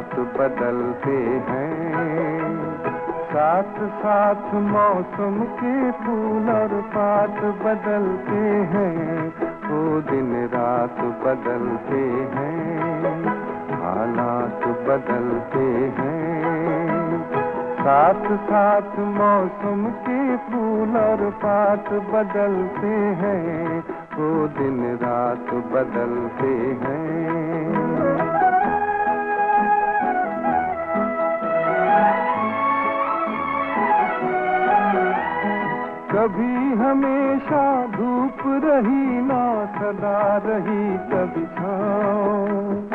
रात बदलते हैं, साथ साथ मौसम के फूल और पात बदलते हैं, वो दिन रात बदलते हैं, हालात बदलते हैं। साथ साथ मौसम के फूल और पात बदलते हैं, वो दिन रात बदलते हैं। कभी हमेशा धूप रही ना सदा रही कभी छाँव,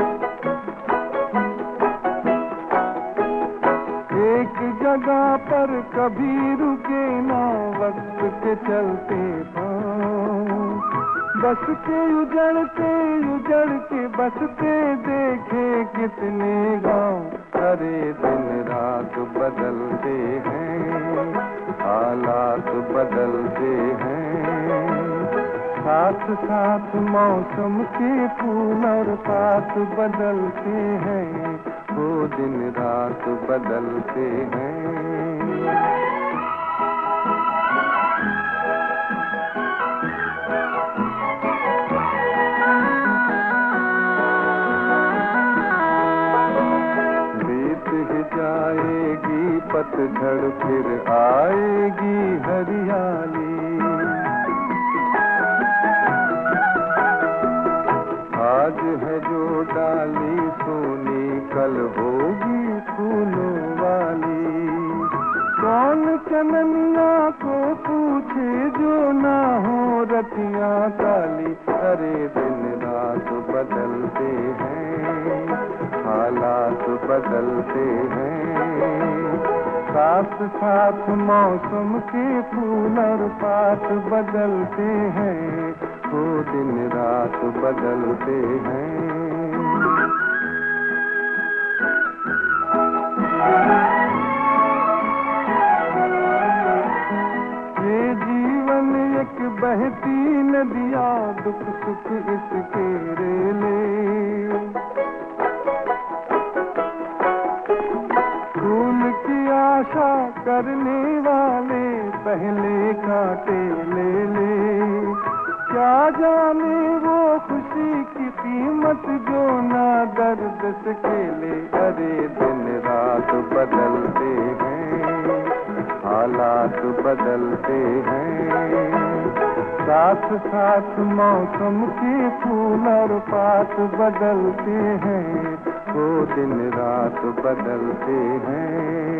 एक जगह पर कभी रुके ना वक्त के चलते पाँव, बस के उजड़ के बसते देखे कितने गाँव, अरे दिन रात बदलते हैं, हालात बदलते हैं। साथ साथ मौसम के फूल और पात बदलते हैं, वो दिन रात बदलते हैं। जाएगी पतझड़ फिर आएगी हरियाली, आज है जो डाली सोनी कल होगी फूलों वाली। कौन चननिया को पूछे जो ना हो रतियां काली, अरे दिन रात बदलते हैं, हालात बदलते हैं। साथ साथ मौसम के फूल और पात बदलते हैं, वो दिन रात बदलते हैं। ये जीवन एक बहती नदियाँ, दुख सुख इसके रेले, फूल की आशा करने वाले पहले कांटे ले ले। क्या जाने वो खुशी की कीमत जो ना दर्द से खेले, अरे दिन रात बदलते हैं, हालात बदलते हैं। साथ साथ मौसम के फूल और पात बदलते हैं, वो दिन रात बदलते हैं।